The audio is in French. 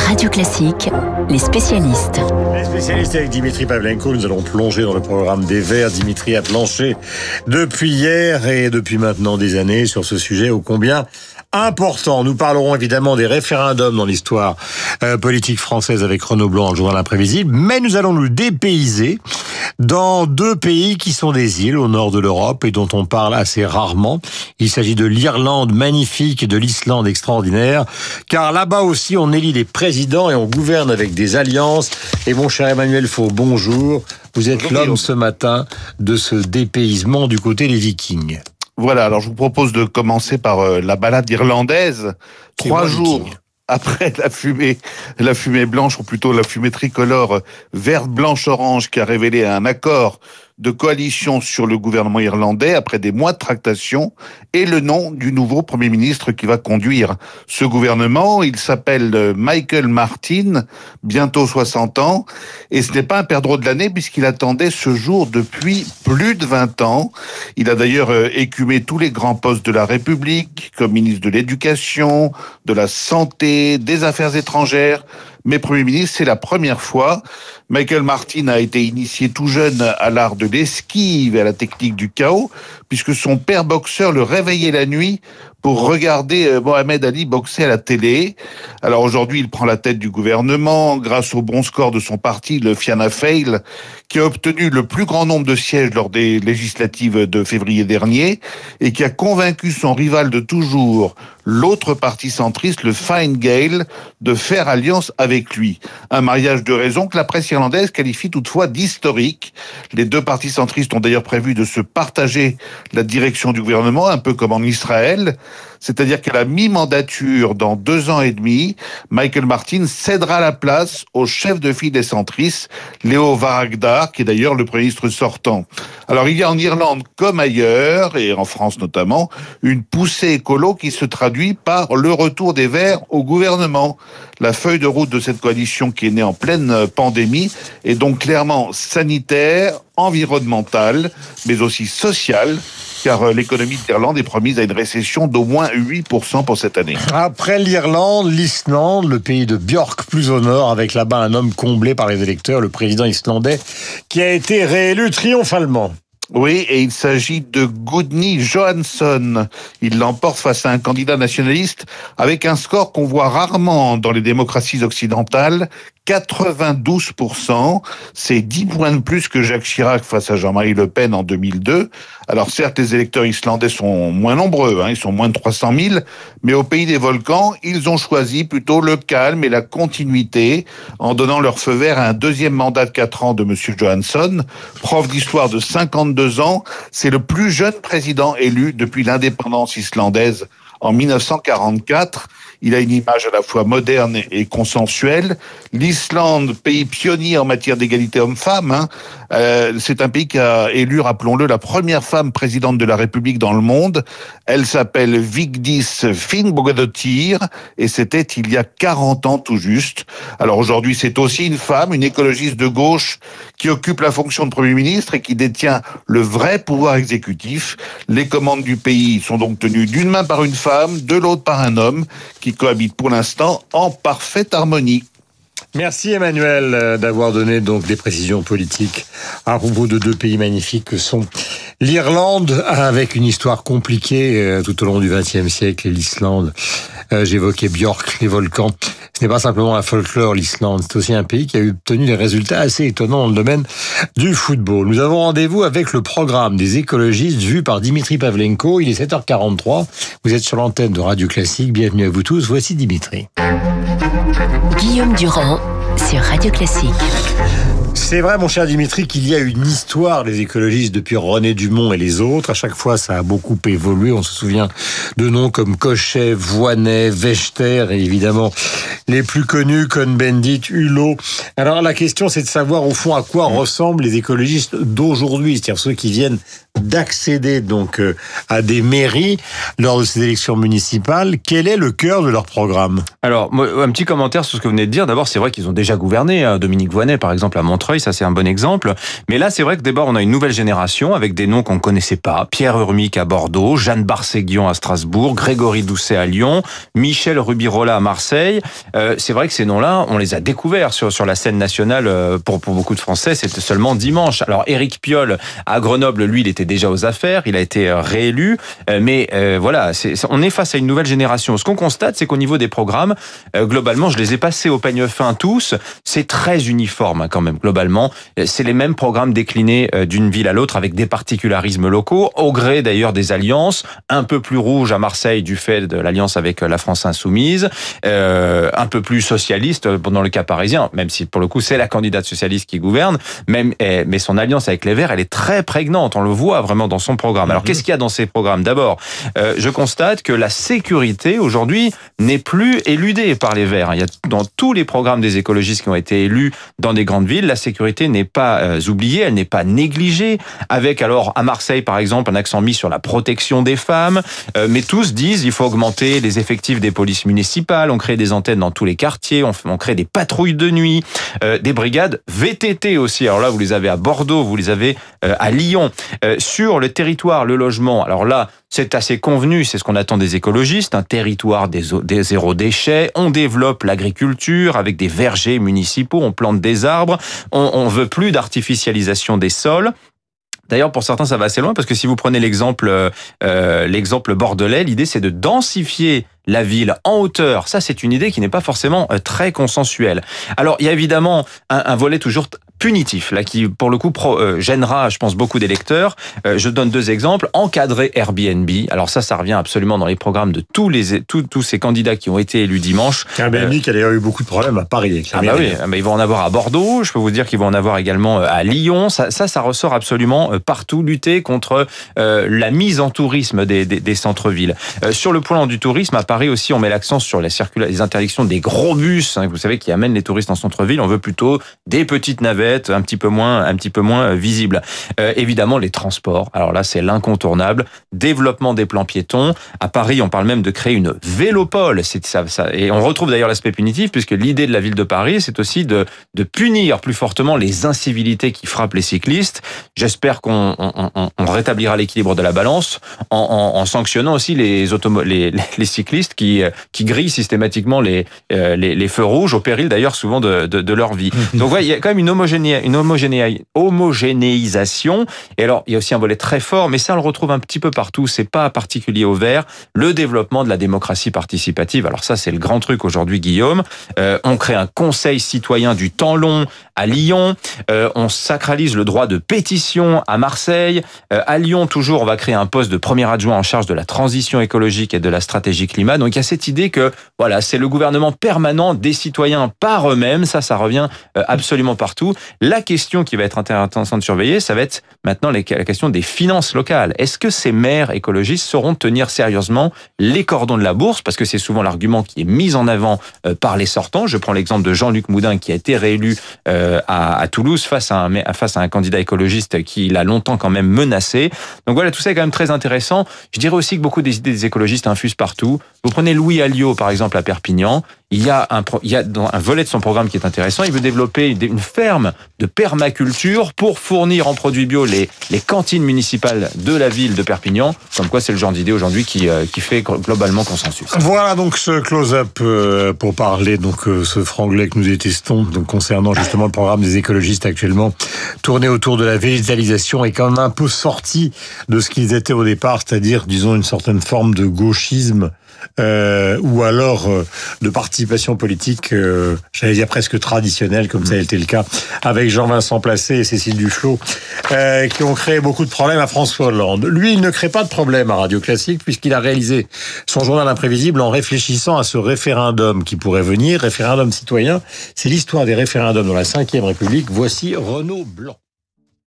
Radio Classique, les spécialistes. Les spécialistes avec Dimitri Pavlenko, nous allons plonger dans le programme des Verts. Dimitri a planché depuis hier et depuis maintenant des années sur ce sujet ô combien important. Nous parlerons évidemment des référendums dans l'histoire politique française avec Renaud Blanc dans le journal imprévisible, mais nous allons nous dépayser dans deux pays qui sont des îles au nord de l'Europe et dont on parle assez rarement. Il s'agit de l'Irlande magnifique et de l'Islande extraordinaire, car là-bas aussi on élit des présidents et on gouverne avec des alliances. Et mon cher Emmanuel Faux, bonjour. Vous êtes l'homme ce matin de ce dépaysement du côté des Vikings. Voilà, alors je vous propose de commencer par la balade irlandaise. 3 jours après la fumée blanche, ou plutôt la fumée tricolore verte, blanche, orange, qui a révélé un accord de coalition sur le gouvernement irlandais après des mois de tractation, et le nom du nouveau Premier ministre qui va conduire ce gouvernement. Il s'appelle Michael Martin, bientôt 60 ans, et ce n'est pas un perdreau de l'année puisqu'il attendait ce jour depuis plus de 20 ans. Il a d'ailleurs écumé tous les grands postes de la République, comme ministre de l'Éducation, de la Santé, des Affaires étrangères. Mais Premier ministre, c'est la première fois. Michael Martin a été initié tout jeune à l'art de l'esquive et à la technique du chaos, puisque son père boxeur le réveillait la nuit pour regarder Mohamed Ali boxer à la télé. Alors aujourd'hui, il prend la tête du gouvernement grâce au bon score de son parti, le Fianna Fáil, qui a obtenu le plus grand nombre de sièges lors des législatives de février dernier et qui a convaincu son rival de toujours, l'autre parti centriste, le Fine Gael, de faire alliance avec lui. Un mariage de raison que la presse irlandaise qualifie toutefois d'historique. Les deux partis centristes ont d'ailleurs prévu de se partager la direction du gouvernement, un peu comme en Israël. C'est-à-dire qu'à la mi-mandature, dans 2 ans et demi, Michael Martin cédera la place au chef de file des centristes, Leo Varadkar, qui est d'ailleurs le Premier ministre sortant. Alors il y a en Irlande comme ailleurs, et en France notamment, une poussée écolo qui se traduit par le retour des Verts au gouvernement. La feuille de route de cette coalition qui est née en pleine pandémie est donc clairement sanitaire, environnementale, mais aussi sociale, car l'économie d'Irlande est promise à une récession d'au moins 8% pour cette année. Après l'Irlande, l'Islande, le pays de Björk plus au nord, avec là-bas un homme comblé par les électeurs, le président islandais, qui a été réélu triomphalement. Oui, et il s'agit de Gudni Johansson. Il l'emporte face à un candidat nationaliste avec un score qu'on voit rarement dans les démocraties occidentales, 92%. C'est 10 points de plus que Jacques Chirac face à Jean-Marie Le Pen en 2002. Alors certes, les électeurs islandais sont moins nombreux, ils sont moins de 300 000, mais au pays des volcans, ils ont choisi plutôt le calme et la continuité en donnant leur feu vert à un deuxième mandat de 4 ans de M. Johansson. Prof d'histoire de 52 ans, c'est le plus jeune président élu depuis l'indépendance islandaise en 1944. Il a une image à la fois moderne et consensuelle. L'Islande, pays pionnier en matière d'égalité homme-femme, c'est un pays qui a élu, rappelons-le, la première femme présidente de la République dans le monde. Elle s'appelle Vigdis Finnbogadóttir et c'était il y a 40 ans tout juste. Alors aujourd'hui, c'est aussi une femme, une écologiste de gauche qui occupe la fonction de Premier ministre et qui détient le vrai pouvoir exécutif. Les commandes du pays sont donc tenues d'une main par une femme, de l'autre par un homme, qui cohabitent pour l'instant en parfaite harmonie. Merci Emmanuel d'avoir donné donc des précisions politiques à propos de deux pays magnifiques que sont l'Irlande, avec une histoire compliquée tout au long du XXe siècle, et l'Islande. J'évoquais Björk, les volcans. Ce n'est pas simplement un folklore, l'Islande. C'est aussi un pays qui a obtenu des résultats assez étonnants dans le domaine du football. Nous avons rendez-vous avec le programme des écologistes vu par Dimitri Pavlenko. Il est 7h43. Vous êtes sur l'antenne de Radio Classique. Bienvenue à vous tous. Voici Dimitri. Guillaume Durand sur Radio Classique. C'est vrai, mon cher Dimitri, qu'il y a une histoire des écologistes depuis René Dumont et les autres. À chaque fois, ça a beaucoup évolué. On se souvient de noms comme Cochet, Voynet, Wechter et évidemment les plus connus, Cohn-Bendit, Hulot. Alors la question, c'est de savoir au fond à quoi ressemblent les écologistes d'aujourd'hui, c'est-à-dire ceux qui viennent d'accéder donc à des mairies lors de ces élections municipales. Quel est le cœur de leur programme ? Alors, un petit commentaire sur ce que vous venez de dire. D'abord, c'est vrai qu'ils ont déjà gouverné. Dominique Voynet, par exemple, a montré Montreuil, ça c'est un bon exemple. Mais là, c'est vrai que d'abord, on a une nouvelle génération avec des noms qu'on ne connaissait pas. Pierre Urmic à Bordeaux, Jeanne Barséguion à Strasbourg, Grégory Doucet à Lyon, Michel Rubirola à Marseille. C'est vrai que ces noms-là, on les a découverts sur la scène nationale pour beaucoup de Français. C'était seulement dimanche. Alors, Éric Piolle à Grenoble, lui, il était déjà aux affaires. Il a été réélu. Mais voilà, on est face à une nouvelle génération. Ce qu'on constate, c'est qu'au niveau des programmes, globalement, je les ai passés au peigne fin tous. C'est très uniforme quand même, globalement. C'est les mêmes programmes déclinés d'une ville à l'autre avec des particularismes locaux, au gré d'ailleurs des alliances, un peu plus rouge à Marseille du fait de l'alliance avec la France Insoumise, un peu plus socialiste dans le cas parisien, même si pour le coup c'est la candidate socialiste qui gouverne, mais son alliance avec les Verts, elle est très prégnante, on le voit vraiment dans son programme. Alors qu'est-ce qu'il y a dans ces programmes ? D'abord, je constate que la sécurité aujourd'hui n'est plus éludée par les Verts. Il y a dans tous les programmes des écologistes qui ont été élus dans des grandes villes, la sécurité n'est pas oubliée, elle n'est pas négligée, avec alors à Marseille par exemple un accent mis sur la protection des femmes, mais tous disent il faut augmenter les effectifs des polices municipales, on crée des antennes dans tous les quartiers, on crée des patrouilles de nuit, des brigades VTT aussi, alors là vous les avez à Bordeaux, vous les avez à Lyon. Sur le territoire, le logement, alors là c'est assez convenu, c'est ce qu'on attend des écologistes, un territoire des zéro déchet, on développe l'agriculture avec des vergers municipaux, on plante des arbres, on veut plus d'artificialisation des sols. D'ailleurs, pour certains, ça va assez loin, parce que si vous prenez l'exemple bordelais, l'idée c'est de densifier la ville en hauteur. Ça, c'est une idée qui n'est pas forcément très consensuelle. Alors, il y a évidemment un volet toujours punitif, là, qui, pour le coup, gênera, je pense, beaucoup d'électeurs. Je donne deux exemples. Encadrer Airbnb. Alors ça revient absolument dans les programmes de tous ces candidats qui ont été élus dimanche. Airbnb qui a d'ailleurs eu beaucoup de problèmes à Paris. Avec la oui, mais ils vont en avoir à Bordeaux. Je peux vous dire qu'ils vont en avoir également à Lyon. Ça ressort absolument partout. Lutter contre la mise en tourisme des centres-villes. Sur le plan du tourisme, à Paris aussi, on met l'accent sur les interdictions des gros bus, vous savez, qui amènent les touristes en centre-ville. On veut plutôt des petites navettes, un petit peu moins visibles. Évidemment, les transports. Alors là, c'est l'incontournable. Développement des plans piétons. À Paris, on parle même de créer une vélopole. C'est ça. Et on retrouve d'ailleurs l'aspect punitif, puisque l'idée de la ville de Paris, c'est aussi de punir plus fortement les incivilités qui frappent les cyclistes. J'espère qu'on rétablira l'équilibre de la balance en sanctionnant aussi les cyclistes qui grillent systématiquement les feux rouges, au péril d'ailleurs souvent de leur vie. Donc ouais, il y a quand même une homogénéisation. Et alors, il y a aussi un volet très fort, mais ça on le retrouve un petit peu partout, c'est pas particulier aux Verts, le développement de la démocratie participative. Alors ça, c'est le grand truc aujourd'hui, Guillaume. On crée un conseil citoyen du temps long à Lyon, on sacralise le droit de pétition à Marseille, à Lyon toujours, on va créer un poste de premier adjoint en charge de la transition écologique et de la stratégie climat. Donc il y a cette idée que voilà, c'est le gouvernement permanent des citoyens par eux-mêmes, ça revient absolument partout. La question qui va être intéressante de surveiller, ça va être maintenant la question des finances locales. Est-ce que ces maires écologistes sauront tenir sérieusement les cordons de la bourse? Parce que c'est souvent l'argument qui est mis en avant par les sortants. Je prends l'exemple de Jean-Luc Moudin qui a été réélu à Toulouse face à un candidat écologiste qui l'a longtemps quand même menacé. Donc voilà, tout ça est quand même très intéressant. Je dirais aussi que beaucoup des idées des écologistes infusent partout. Vous prenez Louis Alliot, par exemple, à Perpignan. Il y a dans un volet de son programme qui est intéressant. Il veut développer une ferme de permaculture pour fournir en produits bio les cantines municipales de la ville de Perpignan. Comme quoi, c'est le genre d'idée aujourd'hui qui fait globalement consensus. Voilà donc ce close-up pour parler ce franglais que nous détestons, donc concernant justement le programme des écologistes actuellement tourné autour de la végétalisation et quand même un peu sorti de ce qu'ils étaient au départ, c'est-à-dire disons une certaine forme de gauchisme. Ou alors de participation politique, j'allais dire presque traditionnelle, comme ça a été le cas avec Jean-Vincent Placé et Cécile Duflot, qui ont créé beaucoup de problèmes à François Hollande. Lui, il ne crée pas de problème à Radio Classique, puisqu'il a réalisé son journal imprévisible en réfléchissant à ce référendum qui pourrait venir, référendum citoyen. C'est l'histoire des référendums dans la Ve République. Voici Renaud Blanc.